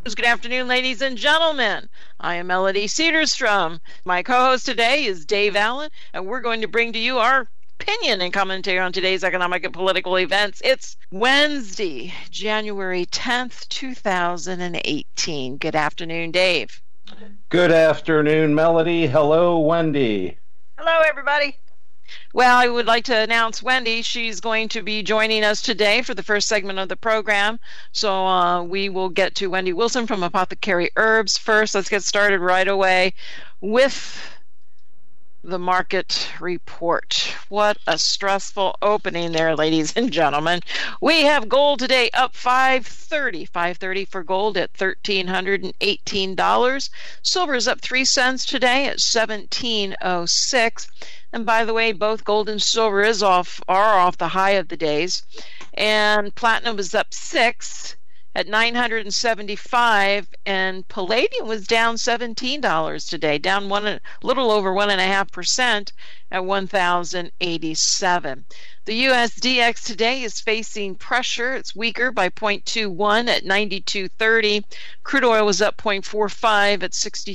Good afternoon, ladies and gentlemen. I am Melody Cedarstrom. My co-host today is Dave Allen, and we're going to bring to you our opinion and commentary on today's economic and political events. It's Wednesday, January 10th, 2018. Good afternoon, Dave. Good afternoon, Melody. Hello, Wendy. Hello, everybody. Well, I would like to announce Wendy. She's going to be joining us today for the first segment of the program. So we will get to Wendy Wilson from Apothecary Herbs first. Let's get started right away with the market report. What a stressful opening there, ladies and gentlemen. We have gold today up $5.30 for gold at $1,318. Silver is up 3 cents today at $17.06. And by the way, both gold and silver are off the high of the days. And platinum was up 6 at $975, and palladium was down $17 today, down a little over 1.5% at 1,087. The USDX today is facing pressure. It's weaker by 0.21 at 92.30. Crude oil was up 0.45 at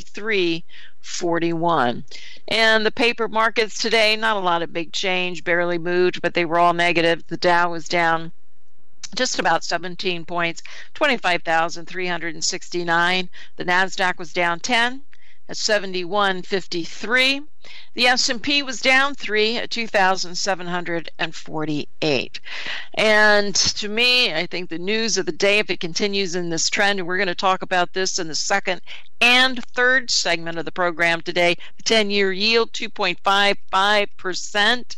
63.41. And the paper markets today, not a lot of big change, barely moved, but they were all negative. The Dow was down just about 17 points, 25,369. The NASDAQ was down 10 at 71.53. The S&P was down 3 at 2,748. And to me, I think the news of the day, if it continues in this trend, and we're going to talk about this in the second and third segment of the program today, the 10-year yield, 2.55%.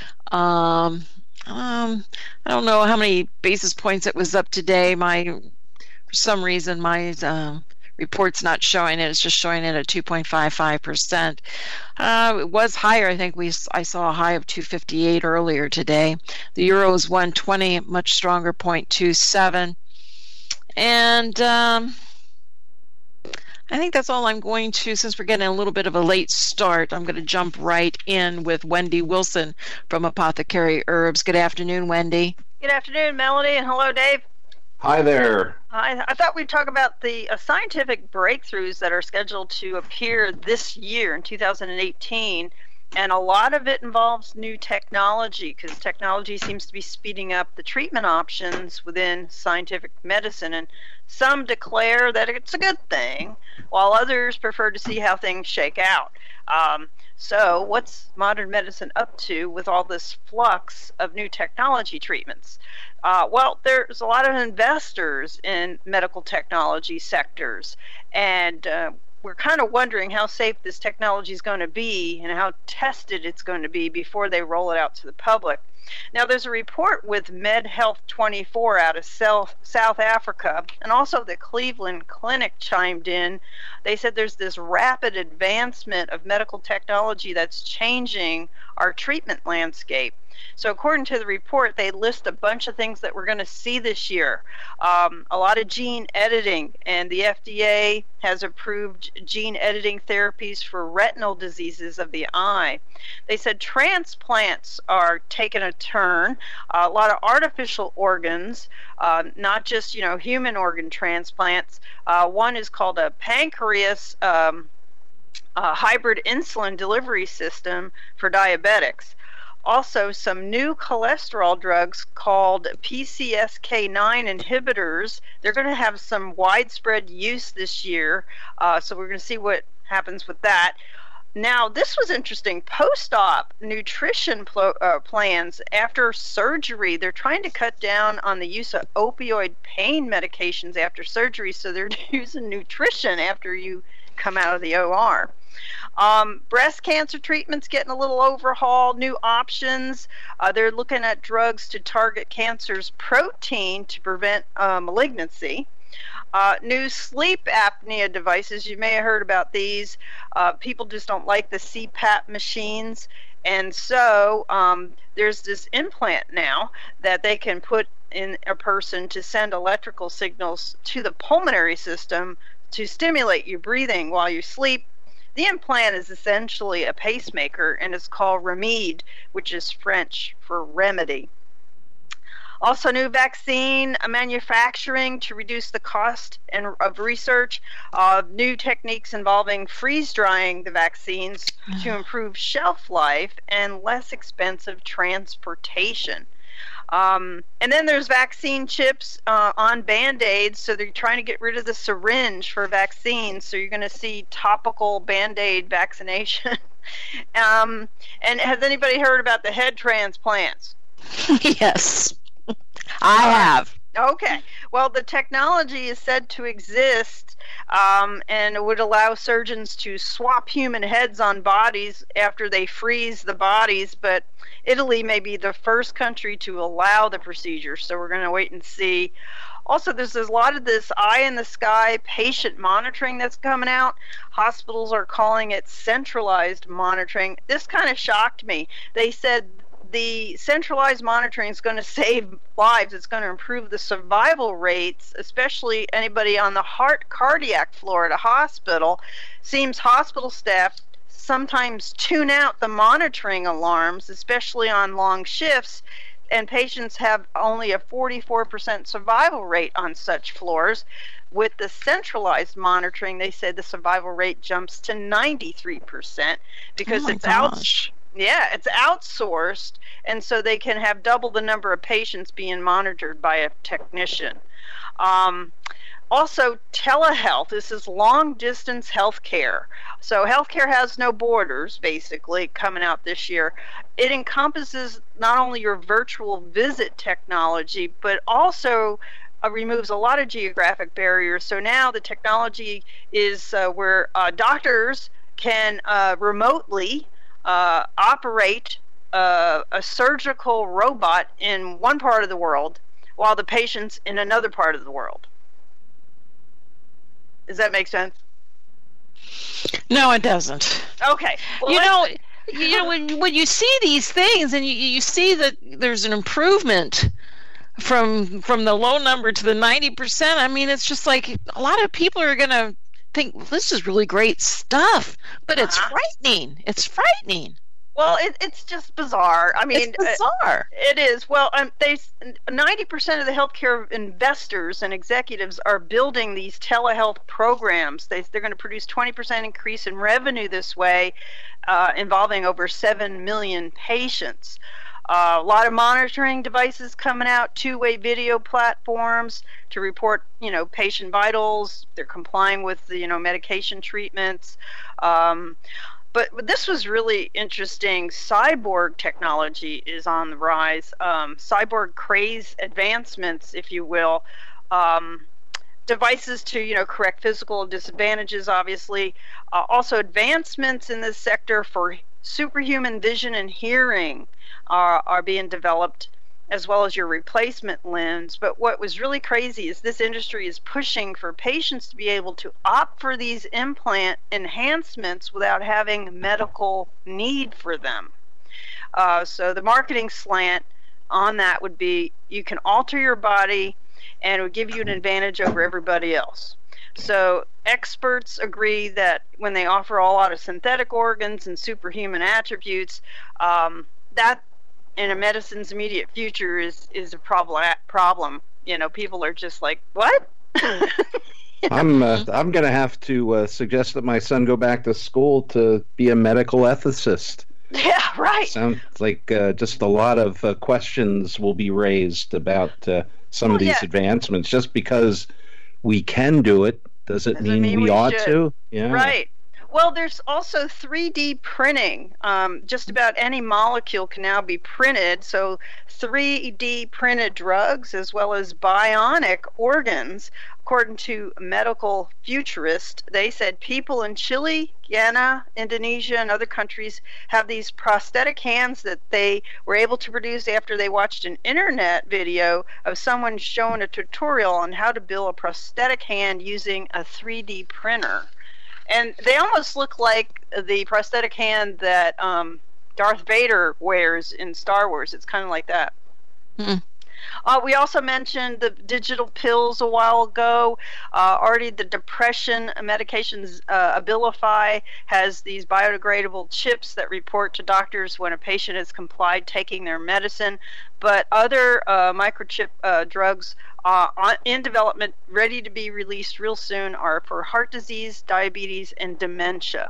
I don't know how many basis points it was up today. For some reason, my report's not showing it. It's just showing it at 2.55%. It was higher. I think I saw a high of 258 earlier today. The euro is 120, much stronger, 0.27. And I think that's all I'm going to, since we're getting a little bit of a late start, I'm going to jump right in with Wendy Wilson from Apothecary Herbs. Good afternoon, Wendy. Good afternoon, Melody, and hello, Dave. Hi there. I thought we'd talk about the scientific breakthroughs that are scheduled to appear this year in 2018. And a lot of it involves new technology, because technology seems to be speeding up the treatment options within scientific medicine. And some declare that it's a good thing, while others prefer to see how things shake out. So what's modern medicine up to with all this flux of new technology treatments? Well, there's a lot of investors in medical technology sectors, and we're kind of wondering how safe this technology is going to be and how tested it's going to be before they roll it out to the public. Now, there's a report with MedHealth24 out of South Africa, and also the Cleveland Clinic chimed in. They said there's this rapid advancement of medical technology that's changing our treatment landscape. So according to the report, they list a bunch of things that we're going to see this year. A lot of gene editing, and the FDA has approved gene editing therapies for retinal diseases of the eye. They said transplants are taking a turn. A lot of artificial organs, not just human organ transplants. One is called a pancreas hybrid insulin delivery system for diabetics. Also, some new cholesterol drugs called PCSK9 inhibitors. They're going to have some widespread use this year, so we're going to see what happens with that. Now, this was interesting. Post-op nutrition plans after surgery, they're trying to cut down on the use of opioid pain medications after surgery, so they're using nutrition after you come out of the OR. Breast cancer treatment's getting a little overhaul, new options. They're looking at drugs to target cancer's protein to prevent malignancy. New sleep apnea devices, you may have heard about these. People just don't like the CPAP machines. And so there's this implant now that they can put in a person to send electrical signals to the pulmonary system to stimulate your breathing while you sleep. The implant is essentially a pacemaker, and it's called Remede, which is French for remedy. Also, new vaccine manufacturing to reduce the cost of research, new techniques involving freeze-drying the vaccines to improve shelf life, and less expensive transportation. And then there's vaccine chips on Band-Aids, so they're trying to get rid of the syringe for vaccines, so you're going to see topical Band-Aid vaccination. And has anybody heard about the head transplants? Yes, I have. Okay. Well, the technology is said to exist, and it would allow surgeons to swap human heads on bodies after they freeze the bodies, but Italy may be the first country to allow the procedure, so we're going to wait and see. Also, there's a lot of this eye-in-the-sky patient monitoring that's coming out. Hospitals are calling it centralized monitoring. This kind of shocked me. They said the centralized monitoring is going to save lives. It's going to improve the survival rates, especially anybody on the cardiac floor at a hospital. Seems hospital staff sometimes tune out the monitoring alarms, especially on long shifts, and patients have only a 44% survival rate on such floors. With the centralized monitoring, they said the survival rate jumps to 93% because it's outsourced, and so they can have double the number of patients being monitored by a technician. Also, telehealth. This is long-distance healthcare. So healthcare has no borders, basically, coming out this year. It encompasses not only your virtual visit technology, but also removes a lot of geographic barriers. So now the technology is where doctors can remotely operate a surgical robot in one part of the world while the patient's in another part of the world. Does that make sense? No, it doesn't. Okay. Well, you know, when you see these things and you see that there's an improvement from the low number to the 90%, I mean, it's just like a lot of people are going to think, well, this is really great stuff, but it's frightening. It's frightening. Well, it's just bizarre. I mean, it's bizarre. It is. Well, 90% of the healthcare investors and executives are building these telehealth programs. They're going to produce 20% increase in revenue this way, involving over 7 million patients. A lot of monitoring devices coming out, two-way video platforms to report, patient vitals. They're complying with the, medication treatments. But this was really interesting. Cyborg technology is on the rise. Cyborg craze advancements, if you will. Devices to, correct physical disadvantages, obviously. Also advancements in this sector for superhuman vision and hearing are being developed, as well as your replacement limbs. But what was really crazy is this industry is pushing for patients to be able to opt for these implant enhancements without having medical need for them. So the marketing slant on that would be you can alter your body and it would give you an advantage over everybody else. So experts agree that when they offer a lot of synthetic organs and superhuman attributes, that in a medicine's immediate future is a problem. People are just like, what? I'm going to have to suggest that my son go back to school to be a medical ethicist. Yeah, right. Sounds like just a lot of questions will be raised about some of these advancements. Just because we can do it doesn't mean we ought to. Yeah. Right. Well, there's also 3D printing. Just about any molecule can now be printed. So 3D printed drugs as well as bionic organs. According to medical futurists, they said people in Chile, Ghana, Indonesia, and other countries have these prosthetic hands that they were able to produce after they watched an internet video of someone showing a tutorial on how to build a prosthetic hand using a 3D printer. And they almost look like the prosthetic hand that Darth Vader wears in Star Wars. It's kind of like that. We also mentioned the digital pills a while ago. Already the depression medications, Abilify, has these biodegradable chips that report to doctors when a patient has complied taking their medicine. But other microchip drugs in development, ready to be released real soon, are for heart disease, diabetes, and dementia.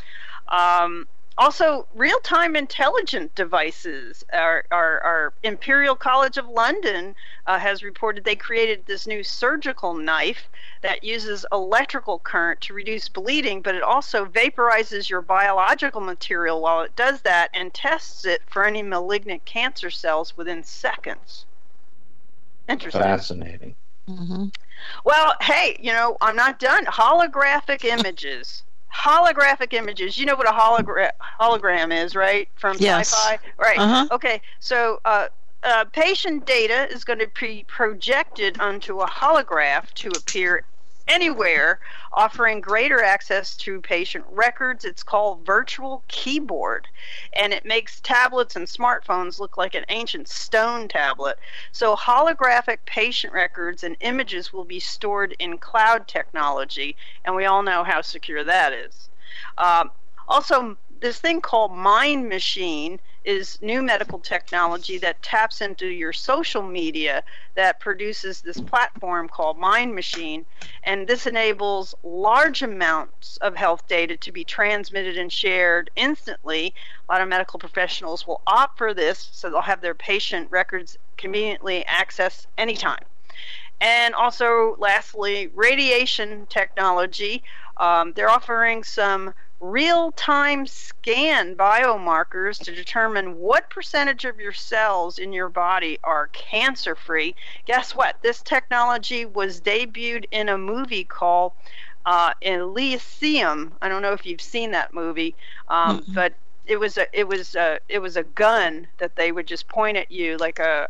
Also, real-time intelligent devices. Our Imperial College of London has reported they created this new surgical knife that uses electrical current to reduce bleeding, but it also vaporizes your biological material while it does that and tests it for any malignant cancer cells within seconds. Interesting. Fascinating. Mm-hmm. Well, hey, I'm not done. Holographic images. Holographic images. You know what a hologram is, right? From sci-fi? Right. Uh-huh. Okay. So patient data is going to be projected onto a holograph to appear anywhere, offering greater access to patient records. It's called Virtual Keyboard, and it makes tablets and smartphones look like an ancient stone tablet. So holographic patient records and images will be stored in cloud technology, and we all know how secure that is. Also, this thing called Mind Machine is new medical technology that taps into your social media that produces this platform called Mind Machine, and this enables large amounts of health data to be transmitted and shared instantly. A lot of medical professionals will opt for this, so they'll have their patient records conveniently accessed anytime. And also, lastly, radiation technology. They're offering some real-time scan biomarkers to determine what percentage of your cells in your body are cancer-free. Guess what? This technology was debuted in a movie called Elysium. I don't know if you've seen that movie, but it was a gun that they would just point at you like a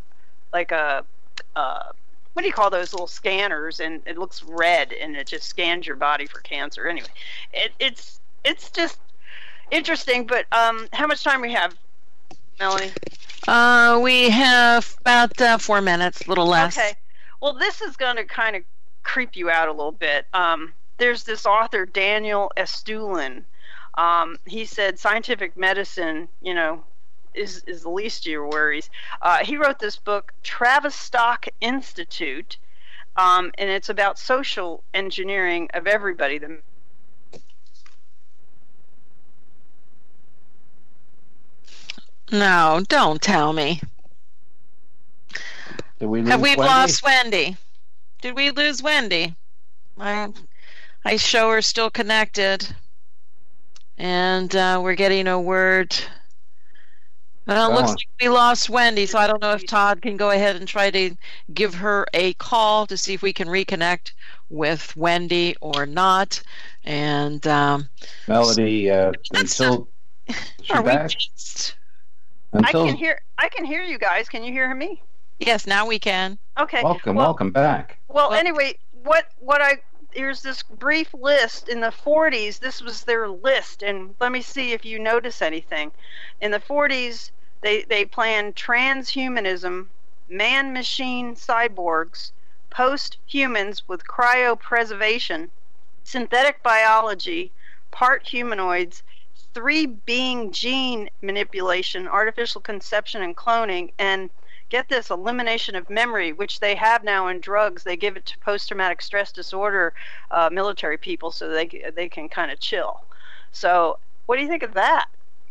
what do you call those little scanners, and it looks red and it just scans your body for cancer. Anyway, it's just interesting, but how much time we have, Melanie? We have about 4 minutes, a little less. Okay. Well, this is going to kind of creep you out a little bit. There's this author, Daniel Estulin. He said scientific medicine, is the least of your worries. He wrote this book, Tavistock Institute, and it's about social engineering of everybody. No, don't tell me. Have we lost Wendy? Did we lose Wendy? I show her still connected, and we're getting a word. Well, it looks like we lost Wendy, so I don't know if Todd can go ahead and try to give her a call to see if we can reconnect with Wendy or not. And Melody, until she's back. I can hear you guys. Can you hear me? Yes, now we can. Okay. Welcome back. Well, anyway, here's this brief list. In the 40s, this was their list, and let me see if you notice anything. In the 40s, they planned transhumanism, man-machine cyborgs, post-humans with cryopreservation, synthetic biology, part humanoids, 3-being gene manipulation, artificial conception and cloning, and get this, elimination of memory, which they have now in drugs. They give it to post-traumatic stress disorder military people so they can kind of chill. So what do you think of that?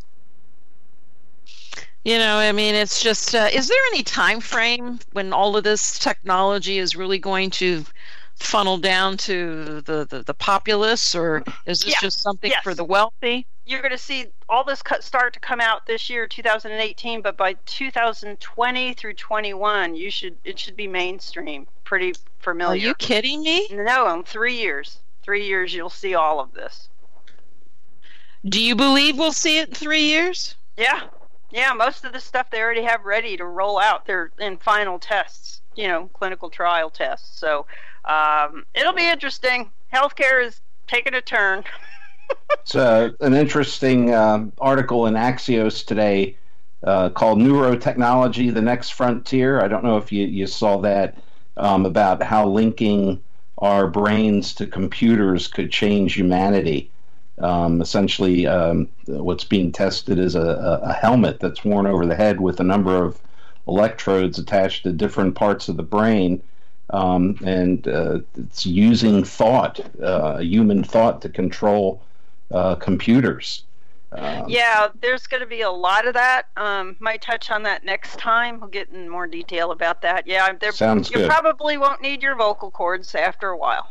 It's just, is there any time frame when all of this technology is really going to funnel down to the populace, or is this just something for the wealthy? You're going to see all this start to come out this year, 2018, but by 2020 through 21, it should be mainstream, pretty familiar. Are you kidding me? No, in 3 years. 3 years, you'll see all of this. Do you believe we'll see it in 3 years? Yeah. Yeah, most of the stuff they already have ready to roll out. They're in final tests, clinical trial tests. So it'll be interesting. Healthcare is taking a turn. It's an interesting article in Axios today called Neurotechnology, the Next Frontier. I don't know if you saw that, about how linking our brains to computers could change humanity. Essentially, what's being tested is a helmet that's worn over the head with a number of electrodes attached to different parts of the brain, and it's using thought, human thought, to control computers. Yeah, there's going to be a lot of that. Might touch on that next time. We'll get in more detail about that. Yeah, sounds good. You probably won't need your vocal cords after a while.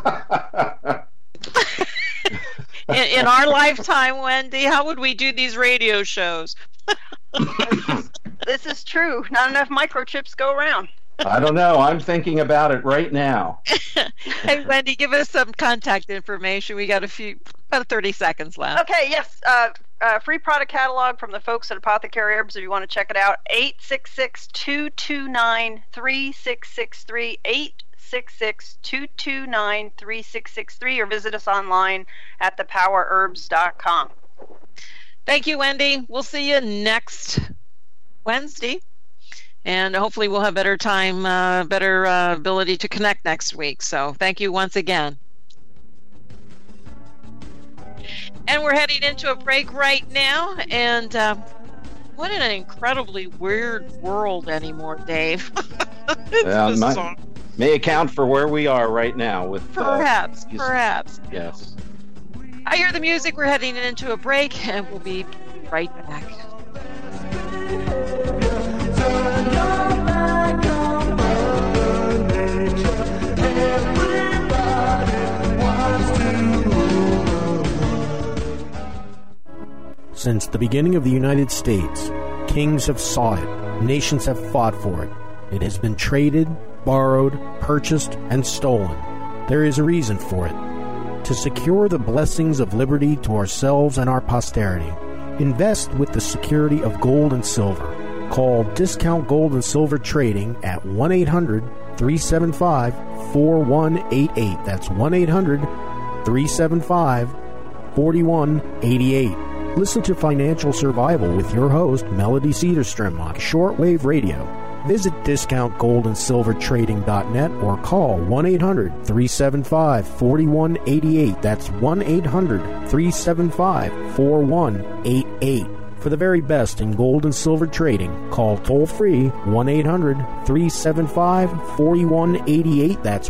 In our lifetime, Wendy, how would we do these radio shows? This is true. Not enough microchips go around. I don't know. I'm thinking about it right now. Hey, Wendy, give us some contact information. We got about 30 seconds left. Okay, yes. Free product catalog from the folks at Apothecary Herbs if you want to check it out. 866-229-3663. 866-229-3663, or visit us online at thepowerherbs.com. Thank you, Wendy. We'll see you next Wednesday. And hopefully we'll have better time, better ability to connect next week. So thank you once again. And we're heading into a break right now. And what an incredibly weird world anymore, Dave. May account for where we are right now. With perhaps. Yes. I hear the music. We're heading into a break, and we'll be right back. Since the beginning of the United States, kings have sought it, nations have fought for it. It has been traded, borrowed, purchased, and stolen. There is a reason for it. To secure the blessings of liberty to ourselves and our posterity, invest with the security of gold and silver. Call Discount Gold and Silver Trading at 1-800-375-4188. That's 1-800-375-4188. Listen to Financial Survival with your host, Melody Cedarstrom, on shortwave radio. Visit discountgoldandsilvertrading.net or call 1-800-375-4188. That's 1-800-375-4188. For the very best in gold and silver trading, call toll-free 1-800-375-4188. That's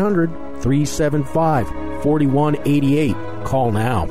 1-800-375-4188. Call now.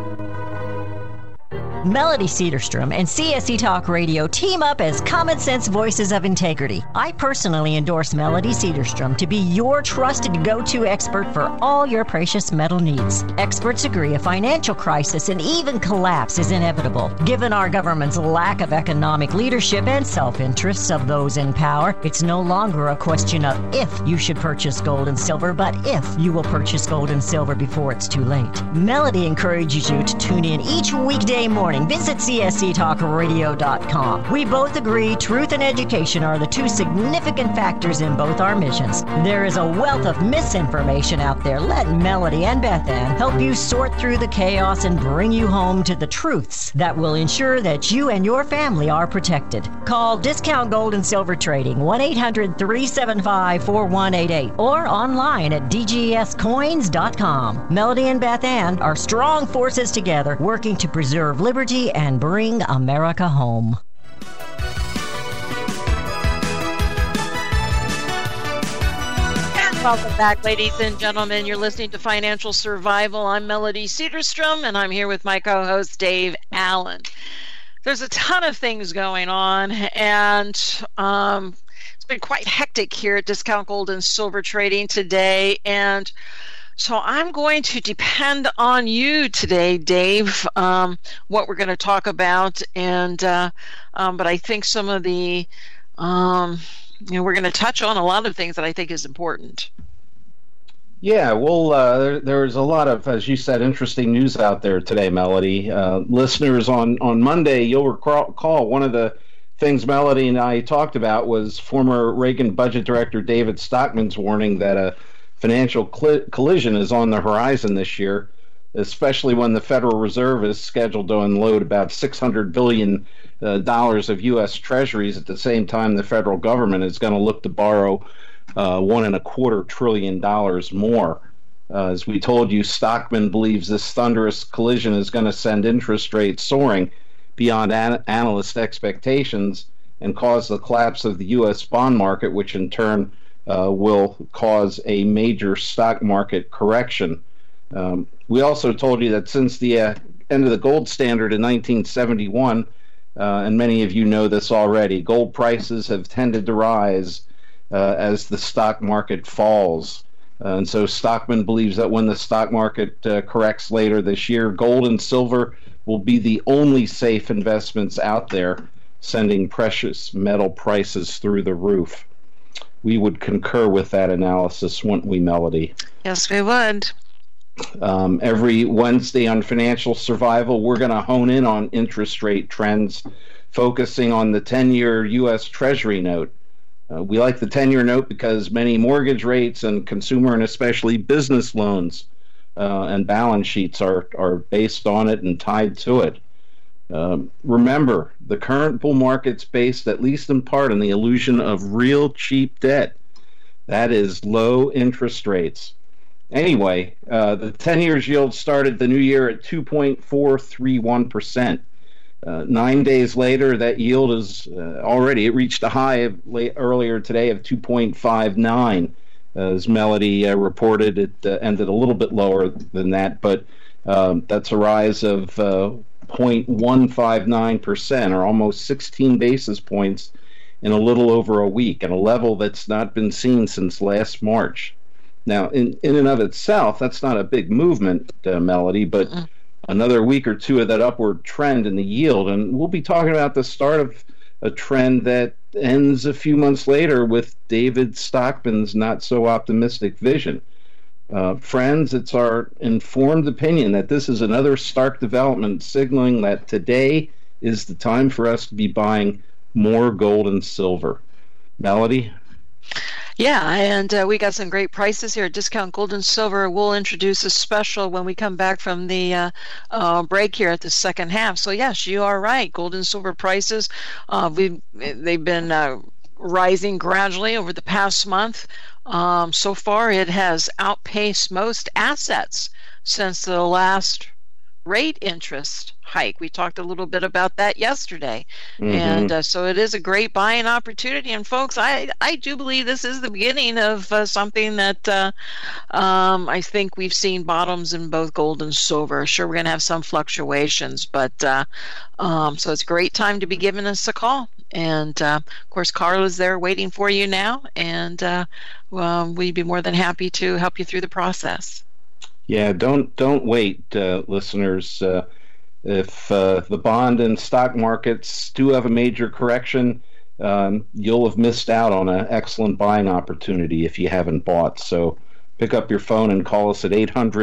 Melody Cedarstrom and CSE Talk Radio team up as common sense voices of integrity. I personally endorse Melody Cedarstrom to be your trusted go-to expert for all your precious metal needs. Experts agree a financial crisis and even collapse is inevitable. Given our government's lack of economic leadership and self-interests of those in power, it's no longer a question of if you should purchase gold and silver, but if you will purchase gold and silver before it's too late. Melody encourages you to tune in each weekday morning. Visit csctalkradio.com. We both agree truth and education are the two significant factors in both our missions. There is a wealth of misinformation out there. Let Melody and Beth Ann help you sort through the chaos and bring you home to the truths that will ensure that you and your family are protected. Call Discount Gold and Silver Trading 1-800-375-4188 or online at dgscoins.com. Melody and Beth Ann are strong forces together working to preserve liberty and bring America home. And welcome back, ladies and gentlemen. You're listening to Financial Survival. I'm Melody Cedarstrom, and I'm here with my co-host, Dave Allen. There's a ton of things going on, and it's been quite hectic here at Discount Gold and Silver Trading today, and so I'm going to depend on you today, Dave, what we're going to talk about, and but I think some of the, we're going to touch on a lot of things that I think is important. Yeah, well, there's a lot of, as you said, interesting news out there today, Melody. Listeners, on Monday, you'll recall one of the things Melody and I talked about was former Reagan Budget Director David Stockman's warning that a financial collision is on the horizon this year. especially when the Federal Reserve is scheduled to unload about $600 billion of U.S. Treasuries at the same time the federal government is going to look to borrow $1.25 trillion more. As we told you, Stockman believes this thunderous collision is going to send interest rates soaring beyond analyst expectations and cause the collapse of the U.S. bond market, which in turn will cause a major stock market correction. We also told you that since the end of the gold standard in 1971, and many of you know this already, gold prices have tended to rise as the stock market falls. And so Stockman believes that when the stock market corrects later this year, gold and silver will be the only safe investments out there, sending precious metal prices through the roof. We would concur with that analysis, wouldn't we, Melody? Yes, we would. Every Wednesday on Financial Survival, we're going to hone in on interest rate trends, focusing on the 10-year U.S. Treasury note. We like the 10-year note because many mortgage rates and consumer and especially business loans and balance sheets are based on it and tied to it. Remember, the current bull market's based at least in part on the illusion of real cheap debt. That is low interest rates. Anyway, the 10 years yield started the new year at 2.431%. 9 days later, that yield is it reached a high earlier today of 2.59. As Melody reported, it ended a little bit lower than that, but that's a rise of 0.159%, or almost 16 basis points in a little over a week, at a level that's not been seen since last March. Now, in and of itself, that's not a big movement, Melody, but another week or two of that upward trend in the yield, and we'll be talking about the start of a trend that ends a few months later with David Stockman's not-so-optimistic vision. Friends, it's our informed opinion that this is another stark development signaling that today is the time for us to be buying more gold and silver. Melody? Yeah, and we got some great prices here at Discount Gold and Silver. We'll introduce a special when we come back from the break here at the second half. So yes, you are right. Gold and silver prices, they've been rising gradually over the past month. So far, it has outpaced most assets since the last rate interest hike. We talked a little bit about that yesterday. And so it is a great buying opportunity. And folks, I do believe this is the beginning of something that I think we've seen bottoms in both gold and silver. Sure, we're going to have some fluctuations, but so it's a great time to be giving us a call. And of course, Carla's there waiting for you now, and we'd be more than happy to help you through the process. Yeah, don't wait, listeners. If the bond and stock markets do have a major correction, you'll have missed out on an excellent buying opportunity if you haven't bought. So pick up your phone and call us at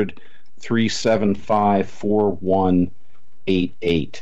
800-375-4188.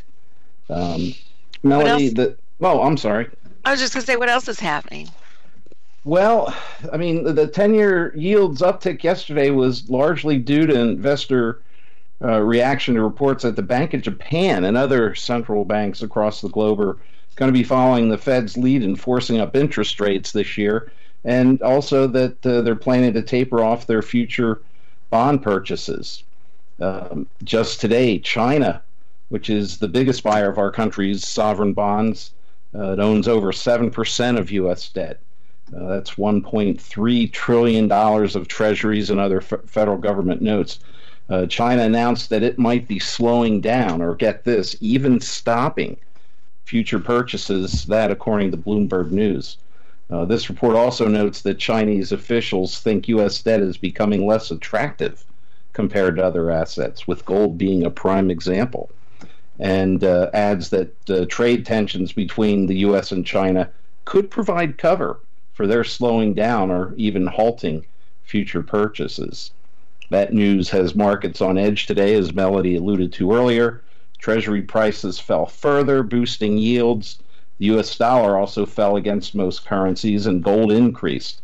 Melody, I'm sorry. I was just going to say, what else is happening? Well, I mean, the 10-year yield's uptick yesterday was largely due to investor reaction to reports that the Bank of Japan and other central banks across the globe are going to be following the Fed's lead in forcing up interest rates this year, and also that they're planning to taper off their future bond purchases. Just today, China, which is the biggest buyer of our country's sovereign bonds, it owns over 7% of U.S. debt. That's $1.3 trillion of treasuries and other federal government notes. China announced that it might be slowing down, or get this, even stopping future purchases, that according to Bloomberg News. This report also notes that Chinese officials think U.S. debt is becoming less attractive compared to other assets, with gold being a prime example, and adds that trade tensions between the U.S. and China could provide cover for their slowing down or even halting future purchases. That news has markets on edge today, as Melody alluded to earlier. Treasury prices fell further, boosting yields. The U.S. dollar also fell against most currencies, and gold increased.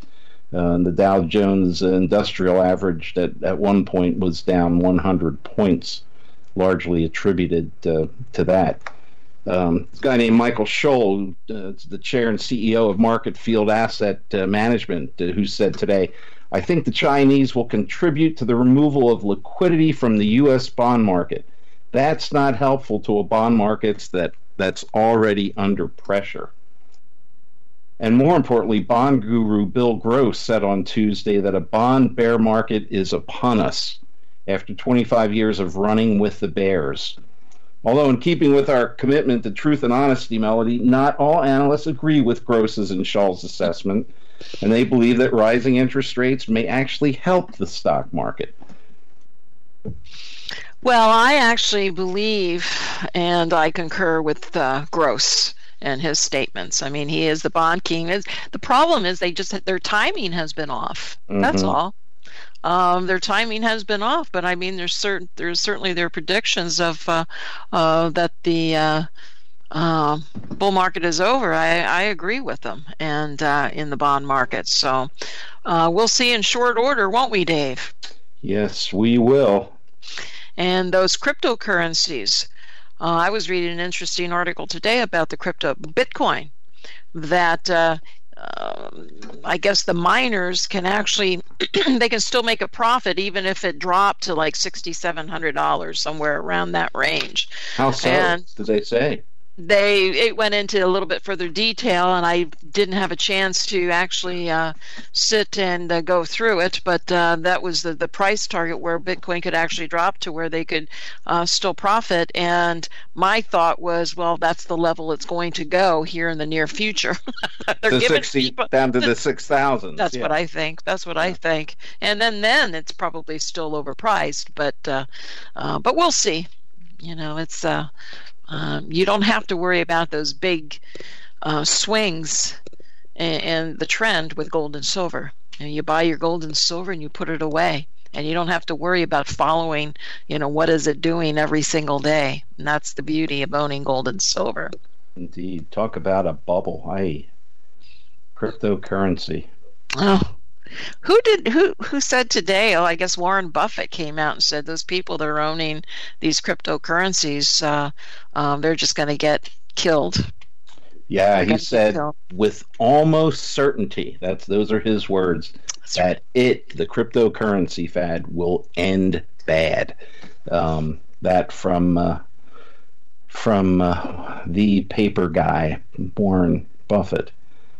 The Dow Jones Industrial Average at one point was down 100 points, largely attributed to that. This guy named Michael Scholl, the chair and CEO of Market Field Asset Management, who said today, "I think the Chinese will contribute to the removal of liquidity from the U.S. bond market. That's not helpful to a bond market that's already under pressure." And more importantly, bond guru Bill Gross said on Tuesday that a bond bear market is upon us after 25 years of running with the bears. Although in keeping with our commitment to truth and honesty, Melody, not all analysts agree with Gross's and Scholl's assessment, and they believe that rising interest rates may actually help the stock market. Well, I actually believe, and I concur with Gross and his statements. I mean, he is the bond king. The problem is their timing has been off. Mm-hmm. That's all. Their timing has been off, but I mean, there's certainly their predictions of that the bull market is over. I agree with them, and in the bond market. So we'll see in short order, won't we, Dave? Yes, we will. And those cryptocurrencies. I was reading an interesting article today about the crypto Bitcoin, that I guess the miners can actually, they can still make a profit even if it dropped to like $6,700, somewhere around that range. How so? And did they say? It went into a little bit further detail, and I didn't have a chance to actually sit and go through it, but that was the price target where Bitcoin could actually drop to where they could still profit. And my thought was, well, that's the level it's going to go here in the near future. They're giving 60 down to the 6,000. That's what I think. That's what I think. And then it's probably still overpriced, but we'll see. You know, it's you don't have to worry about those big swings and the trend with gold and silver. You buy your gold and silver and you put it away, and you don't have to worry about following, what is it doing every single day. And that's the beauty of owning gold and silver. Indeed. Talk about a bubble. Cryptocurrency. Oh. Who said today? Oh, I guess Warren Buffett came out and said those people that are owning these cryptocurrencies, they're just going to get killed. Yeah, he said with almost certainty, those are his words, that the cryptocurrency fad will end bad. That from the paper guy, Warren Buffett.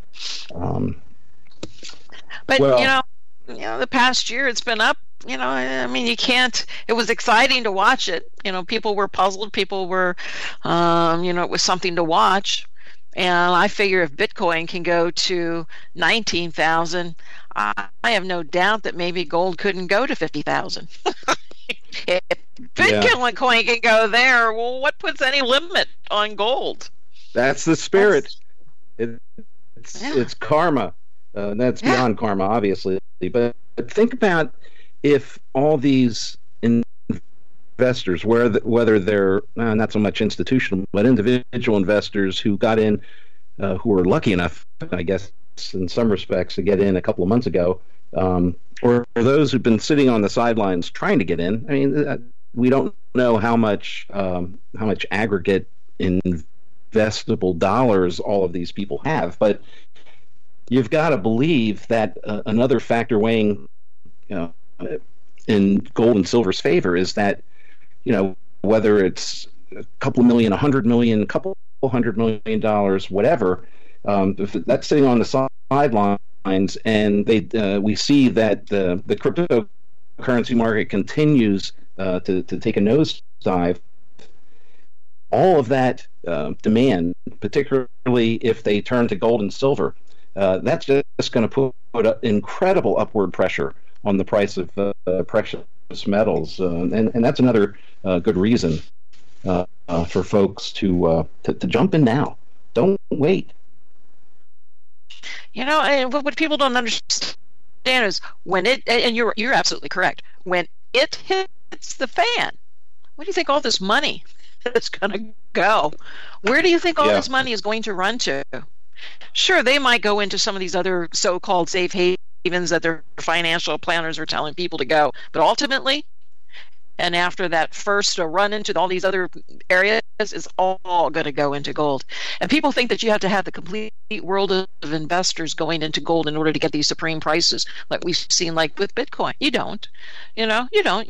But, the past year it's been up. I mean, you can't. It was exciting to watch it. People were puzzled. People were, it was something to watch. And I figure if Bitcoin can go to 19,000, I have no doubt that maybe gold couldn't go to 50,000. If Bitcoin can go there, well, what puts any limit on gold? That's the spirit. It's karma. That's beyond karma, obviously. But think about if all these investors, whether they're not so much institutional, but individual investors who got in, who were lucky enough, I guess, in some respects, to get in a couple of months ago, or those who've been sitting on the sidelines trying to get in. I mean, we don't know how much aggregate investable dollars all of these people have, but you've got to believe that another factor weighing in gold and silver's favor is that, whether it's a couple of million, $100 million, couple $100 million, whatever, if that's sitting on the sidelines, and we see that the cryptocurrency market continues to take a nosedive, all of that demand, particularly if they turn to gold and silver, that's just going to put incredible upward pressure on the price of precious metals, and that's another good reason for folks to jump in now. Don't wait. And what people don't understand is when it, and you're absolutely correct, when it hits the fan, where do you think all this money is going to go? Where do you think all this money is going to run to? Sure, they might go into some of these other so-called safe havens that their financial planners are telling people to go. But ultimately, and after that first run into all these other areas, is all going to go into gold. And people think that you have to have the complete world of investors going into gold in order to get these supreme prices, like we've seen, like with Bitcoin. You don't. You don't.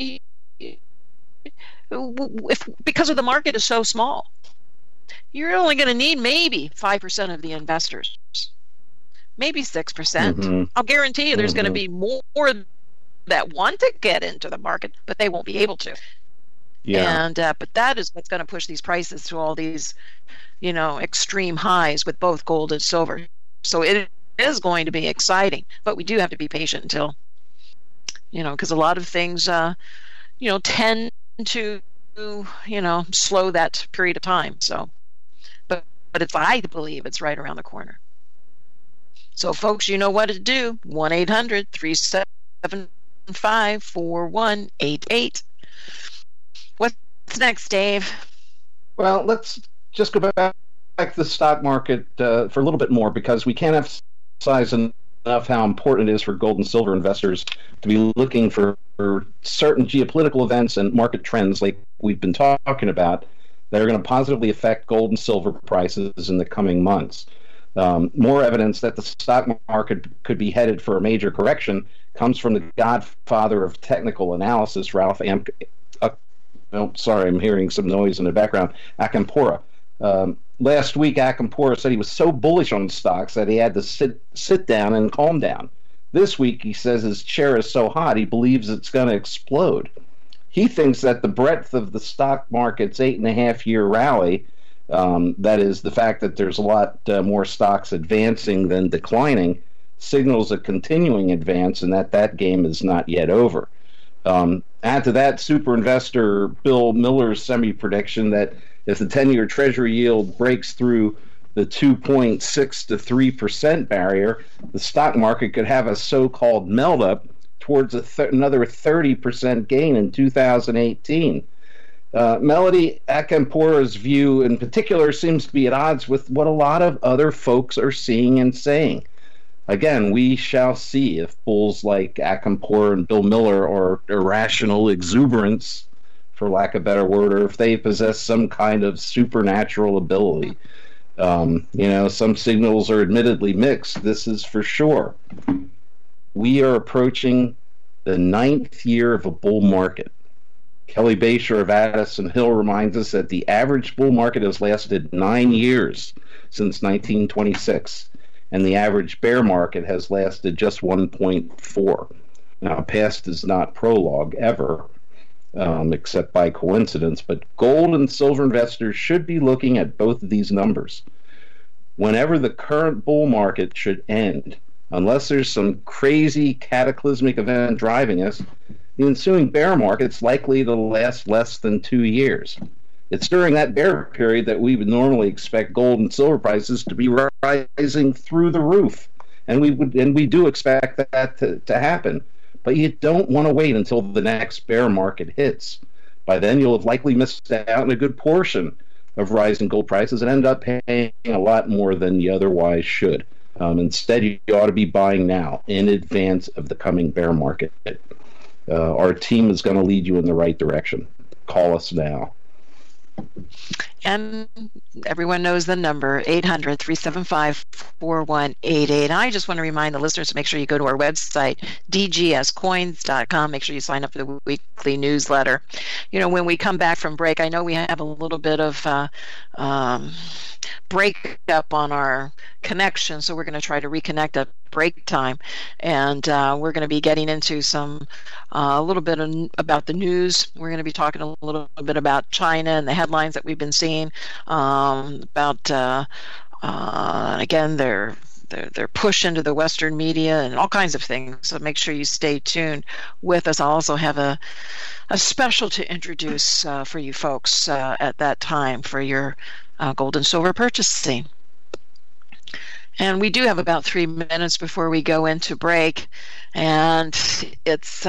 Because of the market is so small, you're only going to need maybe 5% of the investors, maybe 6%. I'll guarantee you there's going to be more that want to get into the market, but they won't be able to. Yeah. And but that is what's going to push these prices to all these, extreme highs with both gold and silver. So it is going to be exciting, but we do have to be patient until, because a lot of things, tend to, slow that period of time. So, but I believe it's right around the corner. So, folks, you know what to do. 1-800-375-4188. What's next, Dave? Well, let's just go back to the stock market for a little bit more, because we can't emphasize enough how important it is for gold and silver investors to be looking for certain geopolitical events and market trends like we've been talking about that are going to positively affect gold and silver prices in the coming months. More evidence that the stock market could be headed for a major correction comes from the godfather of technical analysis, Ralph sorry, I'm hearing some noise in the background, Acampora. Last week, Acampora said he was so bullish on stocks that he had to sit down and calm down. This week, he says his chair is so hot he believes it's going to explode. He thinks that the breadth of the stock market's 8.5-year rally, that is, the fact that there's a lot more stocks advancing than declining, signals a continuing advance, and that game is not yet over. Add to that super investor Bill Miller's semi-prediction that if the 10-year Treasury yield breaks through the 2.6 to 3% barrier, the stock market could have a so-called melt-up towards another 30% gain in 2018. Melody Acampora's view in particular seems to be at odds with what a lot of other folks are seeing and saying. Again, we shall see if bulls like Acampora and Bill Miller are irrational exuberance, for lack of a better word, or if they possess some kind of supernatural ability. Some signals are admittedly mixed, this is for sure. We are approaching the 9th year of a bull market. Kelly Basher of Addison Hill reminds us that the average bull market has lasted 9 years since 1926, and the average bear market has lasted just 1.4. Now, past is not prologue ever, except by coincidence, but gold and silver investors should be looking at both of these numbers. Whenever the current bull market should end, unless there's some crazy cataclysmic event driving us, the ensuing bear market's likely to last less than 2 years. It's during that bear period that we would normally expect gold and silver prices to be rising through the roof, and we do expect that to happen. But you don't want to wait until the next bear market hits. By then, you'll have likely missed out on a good portion of rising gold prices and end up paying a lot more than you otherwise should. Instead, you ought to be buying now in advance of the coming bear market. Our team is going to lead you in the right direction. Call us now. And everyone knows the number, 800-375-4188. I just want to remind the listeners to make sure you go to our website, dgscoins.com. Make sure you sign up for the weekly newsletter. When we come back from break, I know we have a little bit of break up on our connection, so we're going to try to reconnect at break time, and we're going to be getting into a little bit about the news. We're going to be talking a little bit about China and the headlines that we've been seeing about again their push into the Western media and all kinds of things. So make sure you stay tuned with us. I'll also have a special to introduce for you folks at that time for your gold and silver purchasing. And we do have about 3 minutes before we go into break. And it's,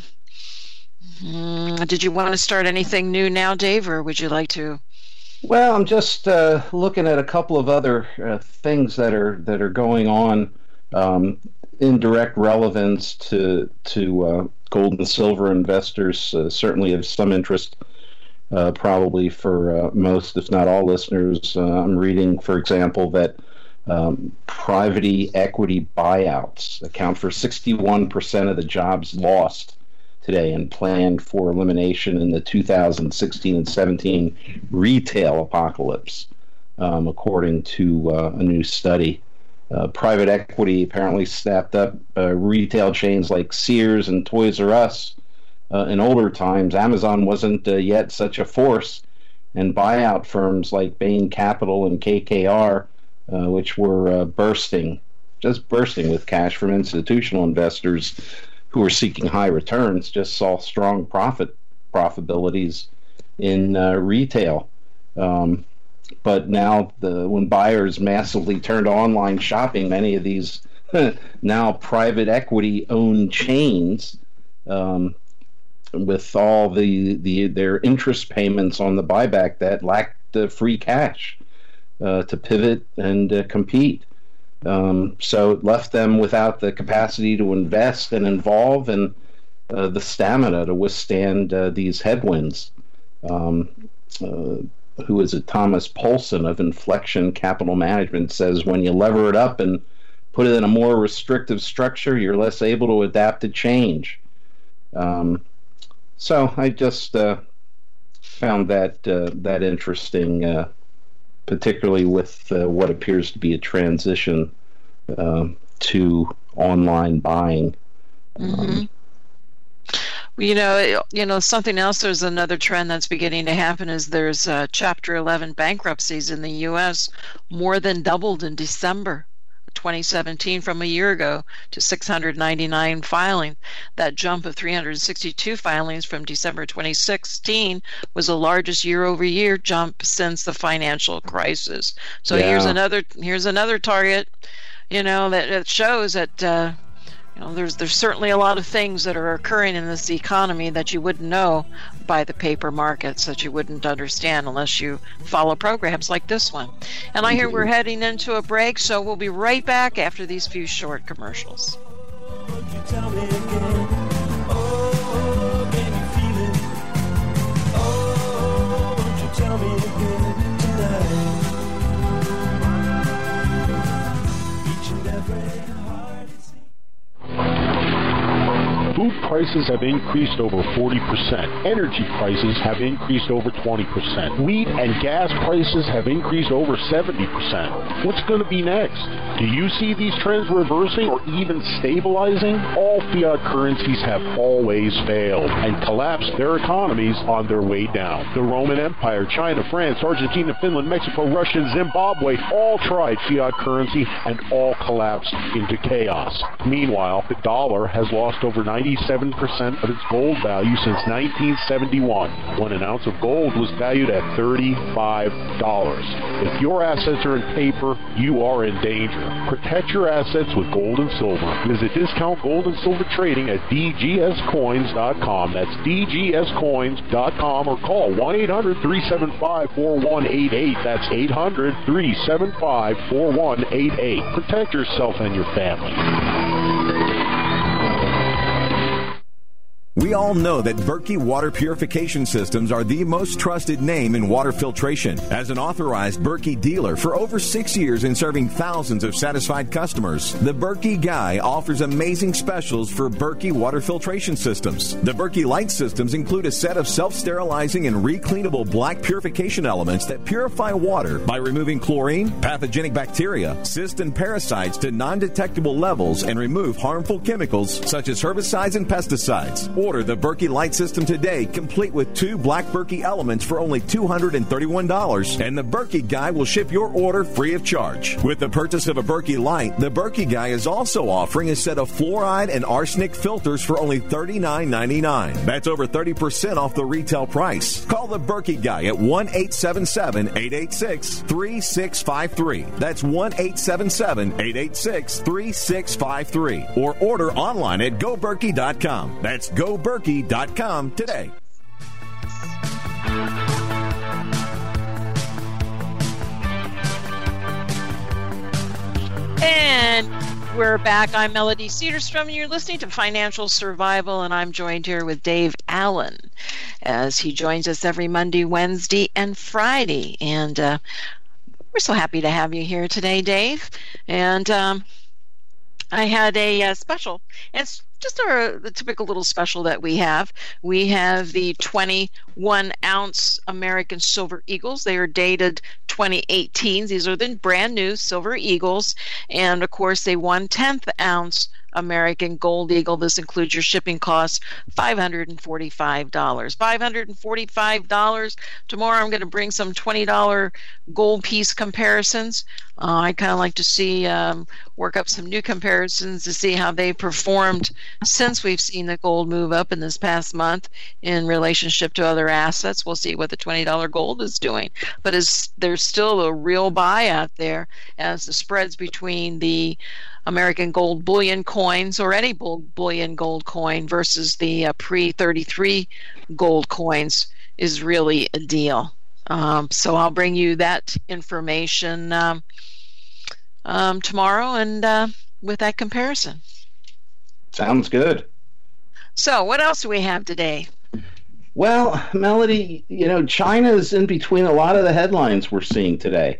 did you want to start anything new now, Dave, or would you like to? Well, I'm just looking at a couple of other things that are going on. indirect relevance to gold and silver investors, certainly of some interest, probably for most, if not all, listeners. I'm reading, for example, that private equity buyouts account for 61% of the jobs lost today and planned for elimination in the 2016 and 17 retail apocalypse, according to a new study. Private equity apparently snapped up retail chains like Sears and Toys R Us. In older times, Amazon wasn't yet such a force, and buyout firms like Bain Capital and KKR, which were bursting with cash from institutional investors who were seeking high returns, just saw strong profitabilities in retail. But now, when buyers massively turned to online shopping, many of these now private equity-owned chains, with all their interest payments on the buyback debt, lacked the free cash to pivot and compete. So it left them without the capacity to invest and involve and the stamina to withstand these headwinds. Who is it? Thomas Polson of Inflection Capital Management says, when you lever it up and put it in a more restrictive structure, you're less able to adapt to change. So I just found that interesting, particularly with what appears to be a transition to online buying. Mm-hmm. Something else, there's another trend that's beginning to happen is there's Chapter 11 bankruptcies in the U.S. more than doubled in December 2017 from a year ago to 699 filings. That jump of 362 filings from December 2016 was the largest year-over-year jump since the financial crisis. So here's another target, that shows that there's certainly a lot of things that are occurring in this economy that you wouldn't know by the paper markets, that you wouldn't understand unless you follow programs like this one. And I hear we're heading into a break, so we'll be right back after these few short commercials. Food prices have increased over 40%. Energy prices have increased over 20%. Wheat and gas prices have increased over 70%. What's going to be next? Do you see these trends reversing or even stabilizing? All fiat currencies have always failed and collapsed their economies on their way down. The Roman Empire, China, France, Argentina, Finland, Mexico, Russia, and Zimbabwe all tried fiat currency and all collapsed into chaos. Meanwhile, the dollar has lost over 97% of its gold value since 1971, when an ounce of gold was valued at $35. If your assets are in paper, you are in danger. Protect your assets with gold and silver. Visit Discount Gold and Silver Trading at dgscoins.com. That's dgscoins.com, or call 1-800-375-4188. That's 800-375-4188. Protect yourself and your family. We all know that Berkey Water Purification Systems are the most trusted name in water filtration. As an authorized Berkey dealer for over 6 years and serving thousands of satisfied customers, the Berkey Guy offers amazing specials for Berkey Water Filtration Systems. The Berkey Light Systems include a set of self-sterilizing and recleanable black purification elements that purify water by removing chlorine, pathogenic bacteria, cysts, and parasites to non-detectable levels and remove harmful chemicals such as herbicides and pesticides. Order the Berkey Light System today, complete with 2 black Berkey elements for only $231, and the Berkey Guy will ship your order free of charge. With the purchase of a Berkey Light, the Berkey Guy is also offering a set of fluoride and arsenic filters for only $39.99. That's over 30% off the retail price. Call the Berkey Guy at 1-877-886-3653. That's 1-877-886-3653. Or order online at GoBerkey.com. That's GoBerkey.com today. And We're back. I'm Melody Cedarstrom, and you're listening to Financial Survival, and I'm joined here with Dave Allen as he joins us every Monday, Wednesday, and Friday. And we're so happy to have you here today, Dave. And I had a special. It's just the typical little special that we have. We have the 21-ounce American Silver Eagles. They are dated 2018. These are the brand new Silver Eagles. And, of course, a 1/10 ounce American Gold Eagle. This includes your shipping costs, $545. $545. Tomorrow I'm going to bring some $20 gold piece comparisons. I kind of like to see, work up some new comparisons to see how they performed since we've seen the gold move up in this past month in relationship to other assets. We'll see what the $20 gold is doing. But there's still a real buy out there as the spreads between the American gold bullion coins or any bullion gold coin versus the pre-33 gold coins is really a deal. So I'll bring you that information tomorrow and with that comparison. Sounds good. So what else do we have today? Well, Melody, China's in between a lot of the headlines we're seeing today.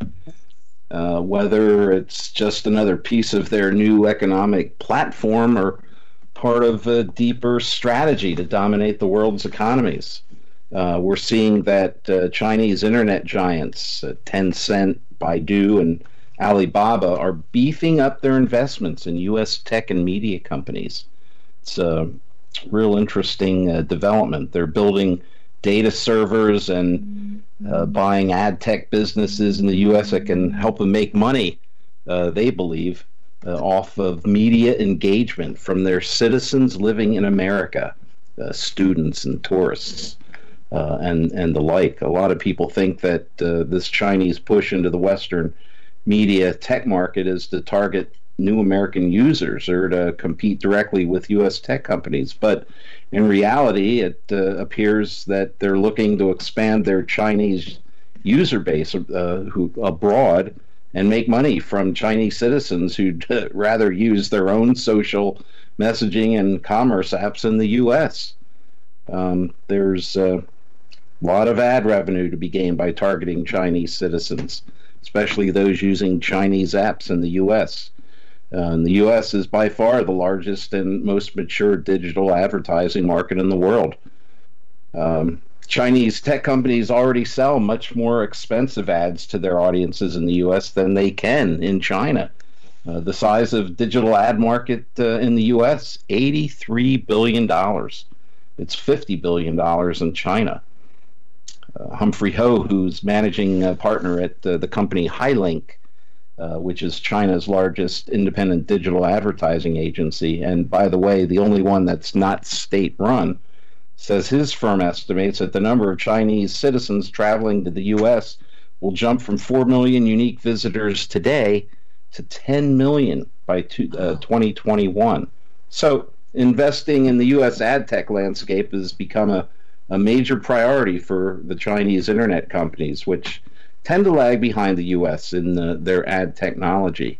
Whether it's just another piece of their new economic platform or part of a deeper strategy to dominate the world's economies. We're seeing that Chinese internet giants, Tencent, Baidu, and Alibaba, are beefing up their investments in U.S. tech and media companies. It's a real interesting development. They're building data servers and buying ad tech businesses in the U.S. that can help them make money, they believe, off of media engagement from their citizens living in America, students and tourists, and the like. A lot of people think that this Chinese push into the Western media tech market is to target new American users or to compete directly with U.S. tech companies. But in reality, it appears that they're looking to expand their Chinese user base who abroad and make money from Chinese citizens who'd rather use their own social messaging and commerce apps in the U.S. There's a lot of ad revenue to be gained by targeting Chinese citizens, especially those using Chinese apps in the U.S. And the U.S. is by far the largest and most mature digital advertising market in the world. Chinese tech companies already sell much more expensive ads to their audiences in the U.S. than they can in China. The size of digital ad market in the U.S., $83 billion. It's $50 billion in China. Humphrey Ho, who's managing partner at the company Highlink, which is China's largest independent digital advertising agency, and by the way, the only one that's not state-run, says his firm estimates that the number of Chinese citizens traveling to the U.S. will jump from 4 million unique visitors today to 10 million by 2021. So investing in the U.S. ad tech landscape has become a major priority for the Chinese internet companies, which tend to lag behind the U.S. in their ad technology.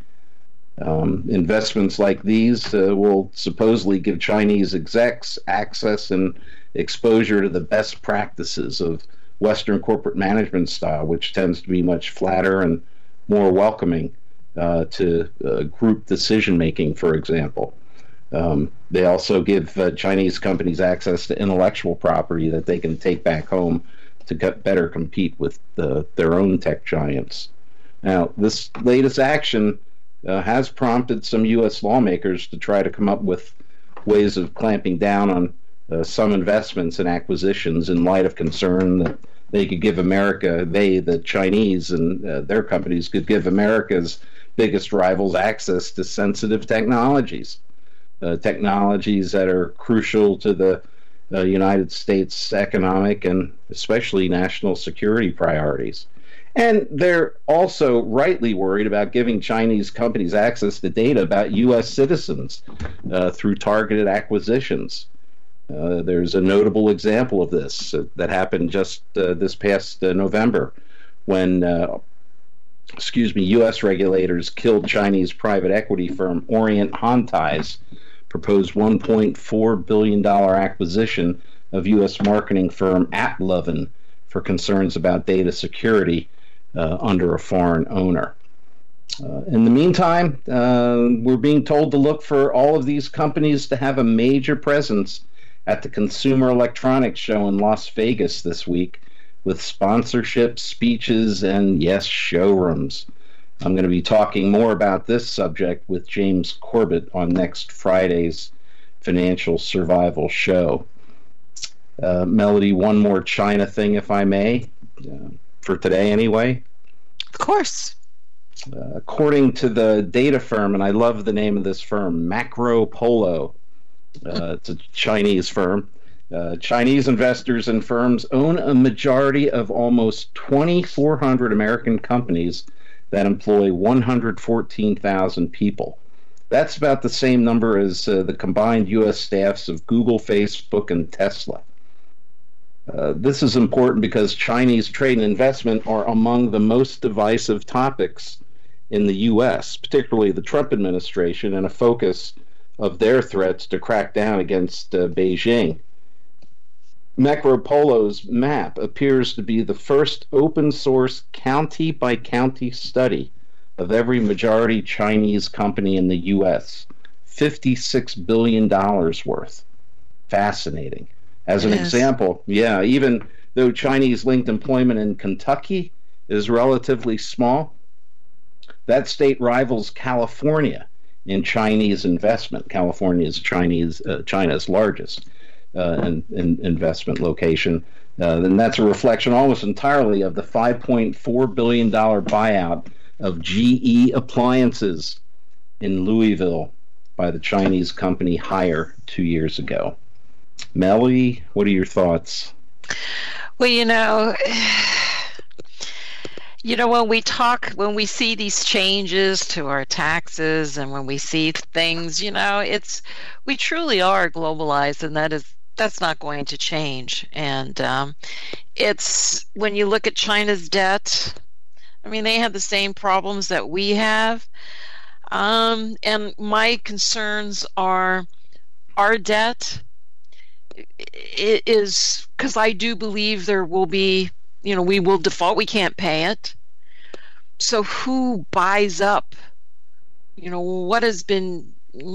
Investments like these will supposedly give Chinese execs access and exposure to the best practices of Western corporate management style, which tends to be much flatter and more welcoming to group decision-making, for example. They also give Chinese companies access to intellectual property that they can take back home to better compete with their own tech giants. Now, this latest action has prompted some U.S. lawmakers to try to come up with ways of clamping down on some investments and acquisitions in light of concern that they could give America, the Chinese and their companies could give America's biggest rivals access to sensitive technologies, technologies that are crucial to the United States economic and especially national security priorities. And they're also rightly worried about giving Chinese companies access to data about U.S. citizens through targeted acquisitions. There's a notable example of this that happened just this past November when U.S. regulators killed Chinese private equity firm Orient Hantais' proposed $1.4 billion acquisition of U.S. marketing firm AppLovin for concerns about data security under a foreign owner. In the meantime, we're being told to look for all of these companies to have a major presence at the Consumer Electronics Show in Las Vegas this week, with sponsorships, speeches, and yes, showrooms. I'm going to be talking more about this subject with James Corbett on next Friday's Financial Survival Show. Melody, one more China thing, if I may, for today anyway. Of course. According to the data firm, and I love the name of this firm, Macro Polo, it's a Chinese firm. Chinese investors and firms own a majority of almost 2,400 American companies that employ 114,000 people. That's about the same number as the combined U.S. staffs of Google, Facebook, and Tesla. This is important because Chinese trade and investment are among the most divisive topics in the U.S., particularly the Trump administration, and a focus of their threats to crack down against Beijing. Macro Polo's map appears to be the first open-source county-by-county study of every majority Chinese company in the U.S., $56 billion worth. Fascinating. As an example, even though Chinese-linked employment in Kentucky is relatively small, that state rivals California in Chinese investment. California is China's largest investment location. And that's a reflection almost entirely of the $5.4 billion buyout of GE Appliances in Louisville by the Chinese company Haier 2 years ago. Melly, what are your thoughts? Well, when we see these changes to our taxes and when we see things, we truly are globalized, and that's not going to change. And it's when you look at China's debt, they have the same problems that we have. And my concerns are our debt. It is because I do believe there will be, we will default. We can't pay it. So who buys up? What has been,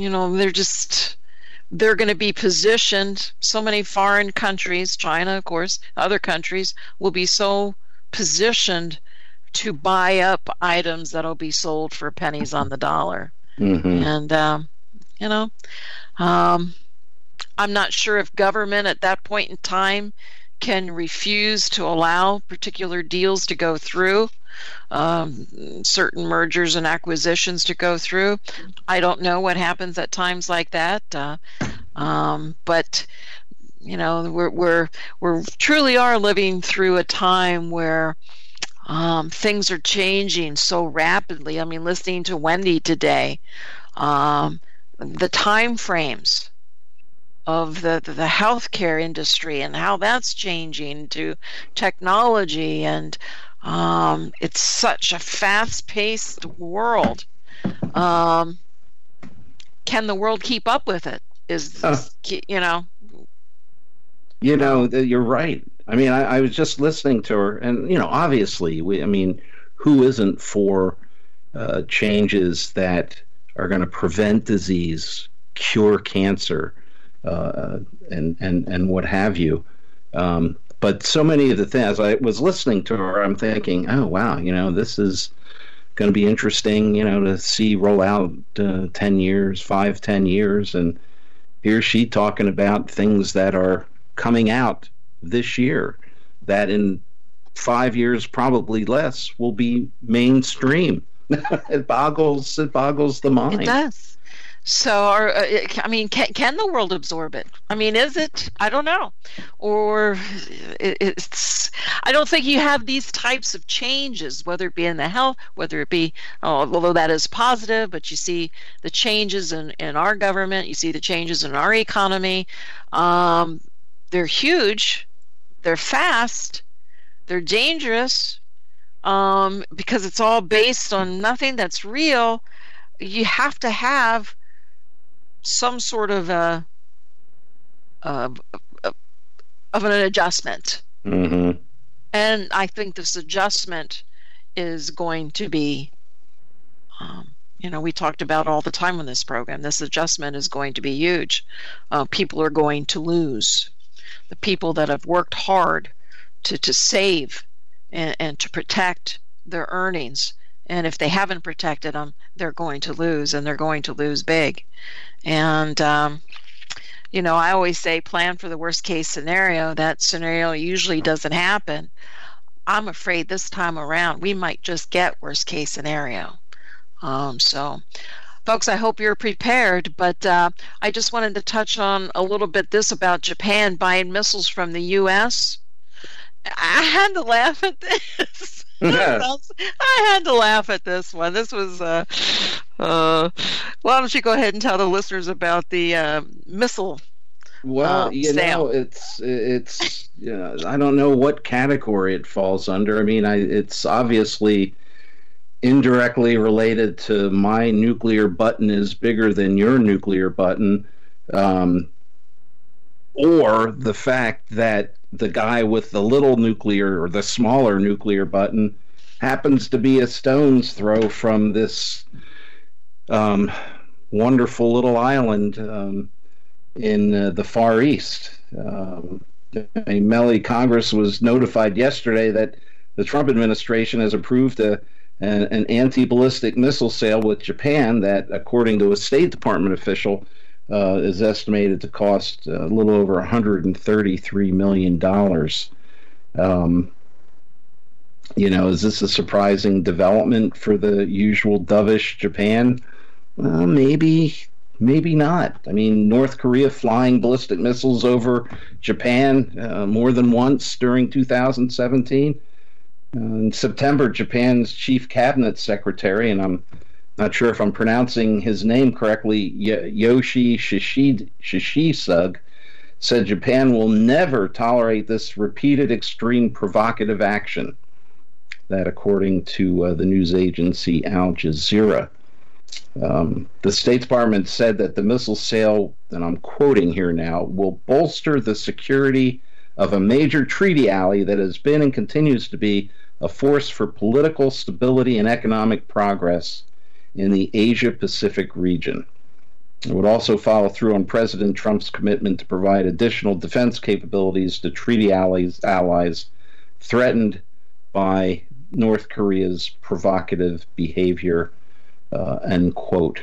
they're going to be positioned. So many foreign countries, China, of course, other countries will be so positioned to buy up items that'll be sold for pennies on the dollar. Mm-hmm. And, I'm not sure if government at that point in time can refuse to allow particular deals to go through, certain mergers and acquisitions to go through. I don't know what happens at times like that, but we're truly are living through a time where things are changing so rapidly. Listening to Wendy today, the time frames of the healthcare industry and how that's changing to technology, and it's such a fast-paced world. Can the world keep up with it? You're right. I was just listening to her, and obviously, who isn't for changes that are going to prevent disease, cure cancer, and what have you. But so many of the things, as I was listening to her, I'm thinking, oh, wow, this is going to be interesting, to see roll out 10 years, 10 years. And here's she talking about things that are coming out this year that in 5 years, probably less, will be mainstream. It boggles the mind. It does. So, can the world absorb it? Is it? I don't know. Or it's. I don't think you have these types of changes, whether it be in the health, whether it be, although that is positive, but you see the changes in our government, you see the changes in our economy. They're huge, they're fast, they're dangerous, because it's all based on nothing that's real. You have to have some sort of an adjustment. Mm-hmm. And I think this adjustment is going to be, we talked about all the time on this program, this adjustment is going to be huge. People are going to lose. The people that have worked hard to save and to protect their earnings, and if they haven't protected them, they're going to lose, and they're going to lose big. And I always say plan for the worst case scenario. That scenario usually doesn't happen. I'm afraid this time around we might just get worst case scenario. So folks, I hope you're prepared, but I just wanted to touch on a little bit this about Japan buying missiles from the U.S. I had to laugh at this. I had to laugh at this one. This was, why don't you go ahead and tell the listeners about the missile? Well, it's I don't know what category it falls under. I mean, it's obviously indirectly related to my nuclear button is bigger than your nuclear button, or the fact that the guy with the little nuclear or the smaller nuclear button happens to be a stone's throw from this wonderful little island in the Far East. Congress was notified yesterday that the Trump administration has approved an anti-ballistic missile sale with Japan that, according to a State Department official, is estimated to cost a little over $133 million. Is this a surprising development for the usual dovish Japan? Maybe not. I mean, North Korea flying ballistic missiles over Japan more than once during 2017. In September, Japan's chief cabinet secretary, and I'm not sure if I'm pronouncing his name correctly, Yoshi Shishisug, said Japan will never tolerate this repeated extreme provocative action. That according to the news agency Al Jazeera. The State Department said that the missile sale, and I'm quoting here now, will bolster the security of a major treaty ally that has been and continues to be a force for political stability and economic progress in the Asia-Pacific region. It would also follow through on President Trump's commitment to provide additional defense capabilities to treaty allies threatened by North Korea's provocative behavior, end quote.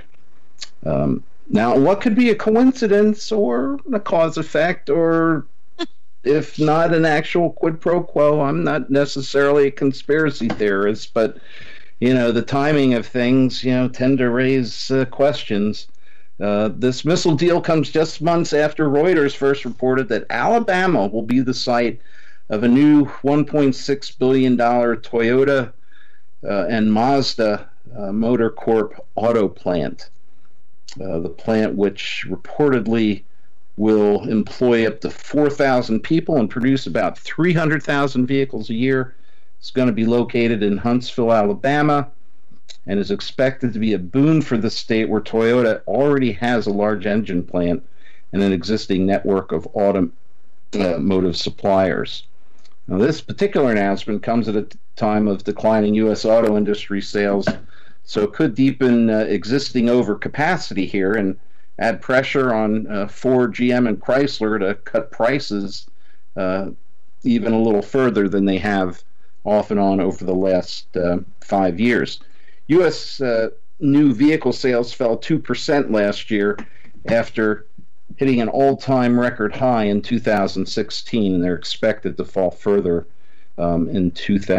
Now, what could be a coincidence or a cause-effect, or if not an actual quid pro quo? I'm not necessarily a conspiracy theorist, but the timing of things, tend to raise questions. This missile deal comes just months after Reuters first reported that Alabama will be the site of a new $1.6 billion Toyota and Mazda Motor Corp auto plant. The plant, which reportedly will employ up to 4,000 people and produce about 300,000 vehicles a year, is going to be located in Huntsville, Alabama, and is expected to be a boon for the state, where Toyota already has a large engine plant and an existing network of automotive suppliers. Now, this particular announcement comes at a time of declining U.S. auto industry sales, so it could deepen existing overcapacity here and add pressure on Ford, GM, and Chrysler to cut prices even a little further than they have off and on over the last 5 years. U.S. New vehicle sales fell 2% last year after hitting an all-time record high in 2016, and they're expected to fall further in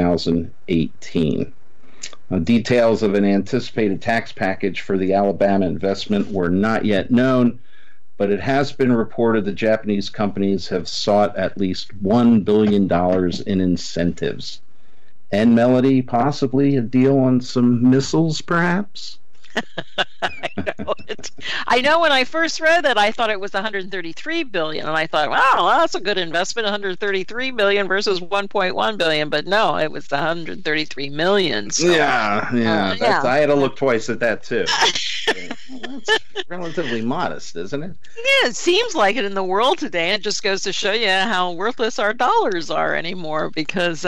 2018. Details of an anticipated tax package for the Alabama investment were not yet known, but it has been reported that Japanese companies have sought at least $1 billion in incentives. And Melody, possibly a deal on some missiles, perhaps? I know when I first read that, I thought it was 133 billion, and I thought, wow, that's a good investment, 133 billion versus 1.1 billion. But no, it was 133 million. So, yeah. I had to look twice at that too. That's relatively modest, isn't it? Yeah, it seems like it in the world today. It just goes to show you how worthless our dollars are anymore, because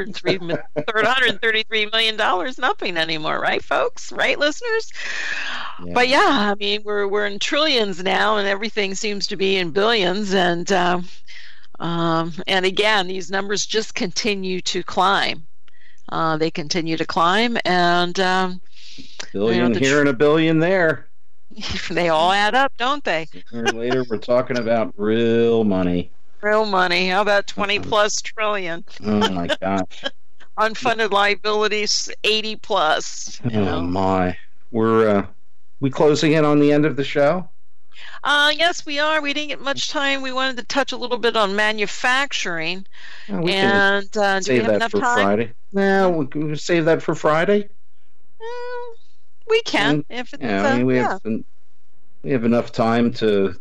$133 million is nothing anymore, right, folks? Right, listeners? Yeah. But yeah, I mean, we're in trillions now, and everything seems to be in billions, and again, these numbers just continue to climb. They continue to climb, and billion here and a billion there. They all add up, don't they? Sooner or later, we're talking about real money. Real money. How about 20 plus trillion? Oh my gosh. Unfunded liabilities 80 plus. Oh my. We closing in on the end of the show? Yes, we are. We didn't get much time. We wanted to touch a little bit on manufacturing. Do we have enough time? Friday? No, we can save that for Friday. We can, if it's we have enough time to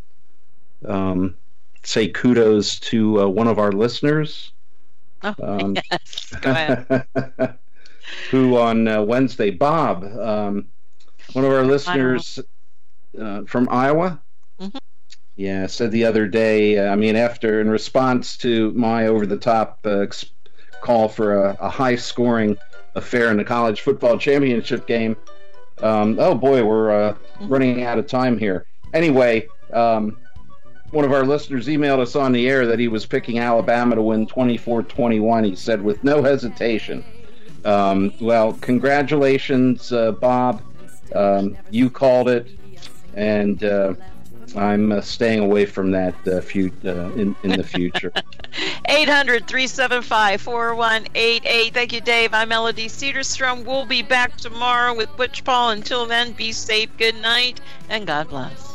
say kudos to one of our listeners. Oh, yes. Go ahead. Who on Wednesday, Bob, one of our listeners from Iowa. Mm-hmm. Yeah, said the other day, in response to my over-the-top call for a high-scoring affair in the college football championship game. Oh boy, we're running out of time here. Anyway, one of our listeners emailed us on the air that he was picking Alabama to win 24-21. He said, with no hesitation. Well, congratulations, Bob. You called it, and I'm staying away from that in the future. 800-375-4188. Thank you, Dave. I'm Melody Cedarstrom. We'll be back tomorrow with Butch Paul. Until then, be safe, good night, and God bless.